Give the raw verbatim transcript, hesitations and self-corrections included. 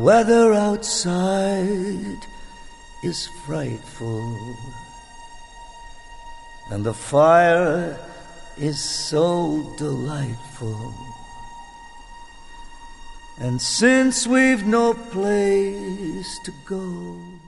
weather outside is frightful, and the fire is so delightful. And since we've no place to go,